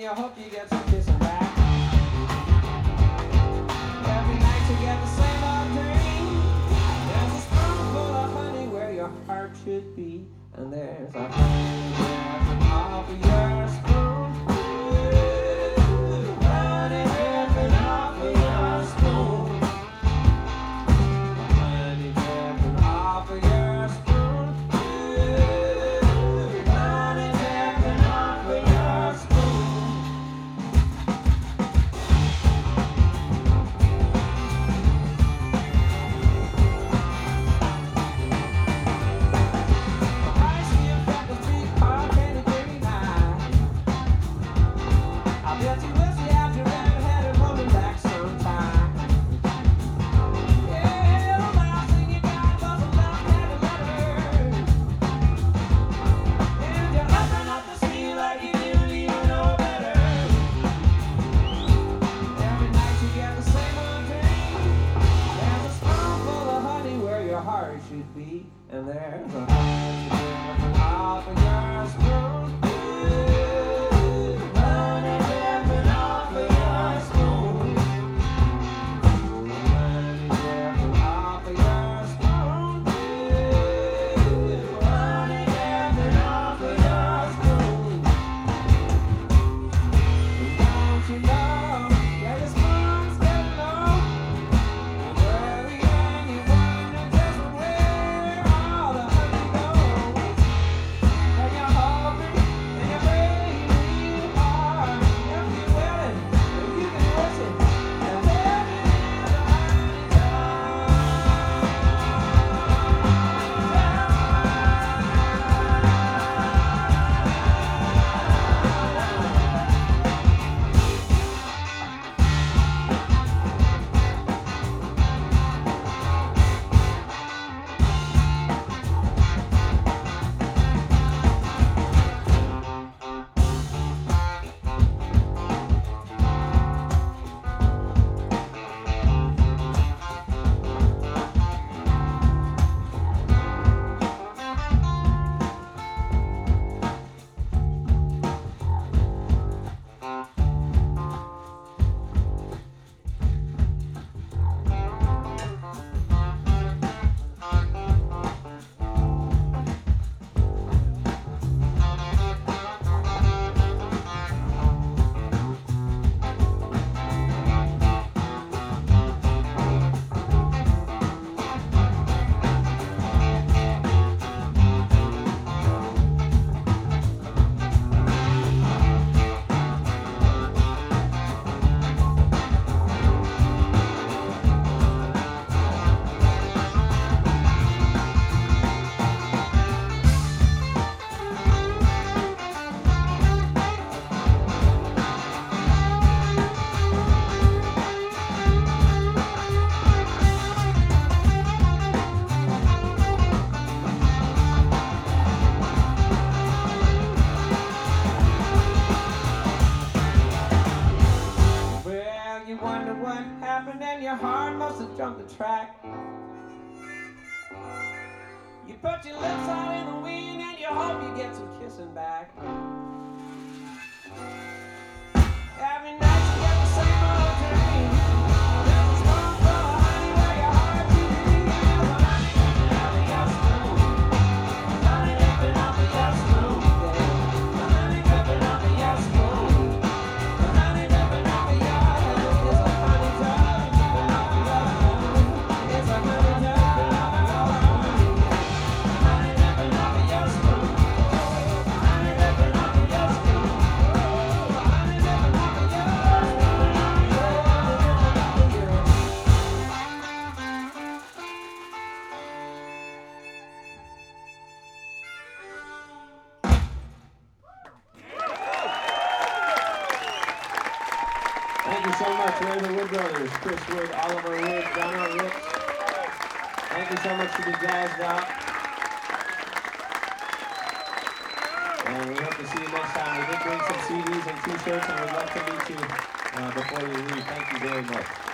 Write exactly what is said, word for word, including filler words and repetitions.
you hope you get some kissing back. Every night you get the same old dream. There's a spoonful of honey where your heart should be, and there's a honey dripping off of your spoon. Honey dripping off of your spoon. Honey dripping off of your spoon. Honey dripping off of your spoon. I see a freckles big car, candy green eye. I bet you wish you had your red-headed woman back sometime. Yeah, the last thing you got was a left-handed letter. And you're open up to see like you didn't even know better. Every night you get the same old dream. There's a spoonful of honey where your heart should be, and there's a honey dripping off of your spoon. Honey dripping off of your spoon. Honey dripping off of your spoon. Honey dripping off of your spoon. Don't you know, yeah, your spoon's getting low. And very young, you wonder just where all the honey goes. And you're hungry, and you're praying real hard. If you're willing, if you can wish it, and there it is, the honey time. Well, you wonder what happened, and your heart must have jumped the track. You put your lips out in the wind, and you hope you get some kissing back. Every night you get the same old dream. There's a spoonful of honey where your heart should be. There's a honey dripping off of your spoon. Honey dripping off of your spoon. Yeah. Honey dripping off of your spoon. Honey dripping off of your spoon. It's a honey drop dripping off of your spoon. It's a honey drop dripping off of your spoon. Honey dripping off of your spoon. Honey dripping off of your spoon. Honey dripping off of your Thank you so much. We're the Wood Brothers. Chris Wood, Oliver Wood, Donna Ricks. Thank you so much for the jazzed out. And we hope to see you next time. We did bring some C Ds and t-shirts, and we'd love to meet you uh, before you leave. Thank you very much.